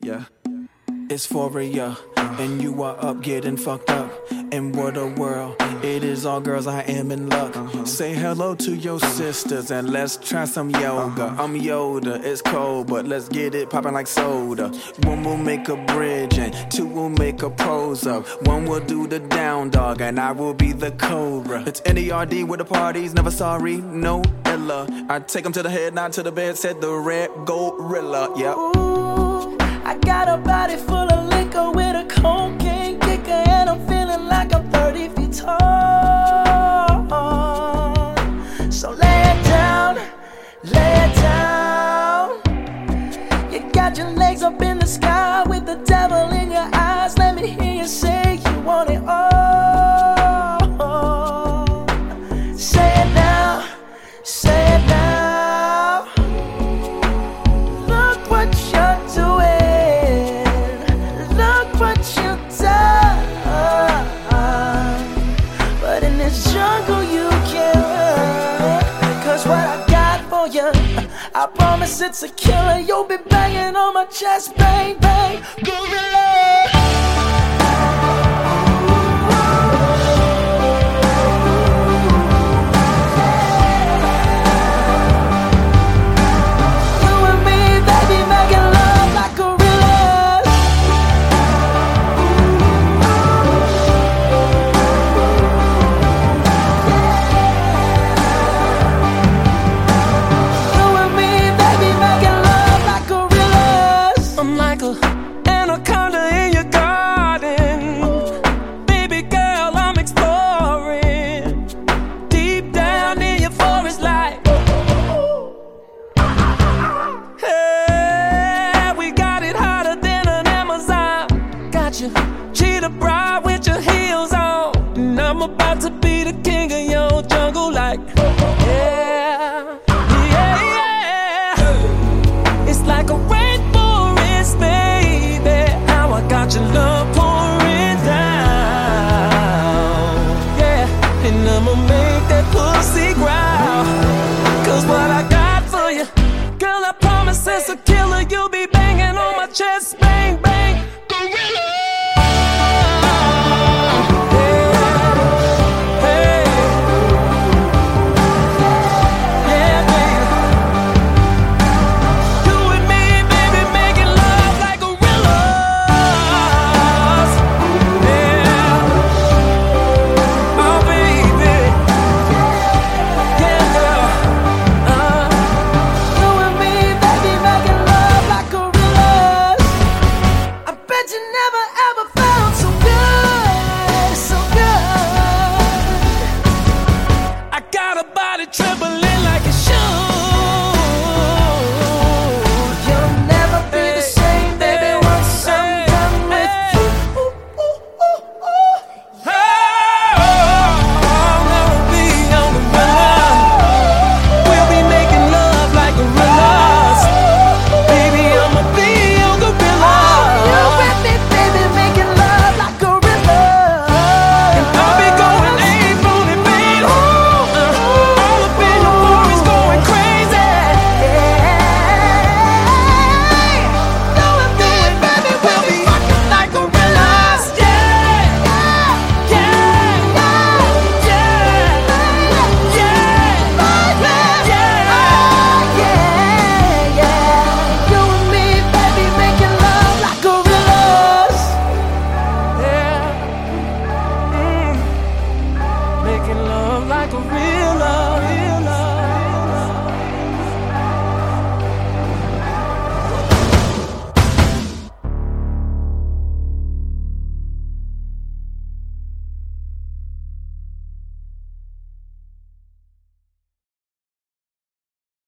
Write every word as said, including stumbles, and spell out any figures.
yeah. It's four a.m. and you are up getting fucked up. And what a world, it is all girls, I am in luck. uh-huh. Say hello to your uh-huh. sisters and let's try some yoga. uh-huh. I'm Yoda, it's cold, but let's get it poppin' like soda. One will make a bridge and two will make a pose up. One will do the down dog and I will be the cobra. It's N E R D with the parties, never sorry, no illa. I take them to the head, not to the bed, said the red gorilla, yeah. Ooh, I got a body full of liquor with a cocaine kicker, and I'm feeling like I'm thirty feet tall. So lay it down, lay it down. You got your legs up in the sky with the devil in your eyes. Let me hear you say you want it all. Say it now, say it now. Look what you're doing, look what you've done. But in this jungle you can't run, 'cause what I got for you, I promise it's a killer. You'll be banging on my chest, bang, bang, gorilla.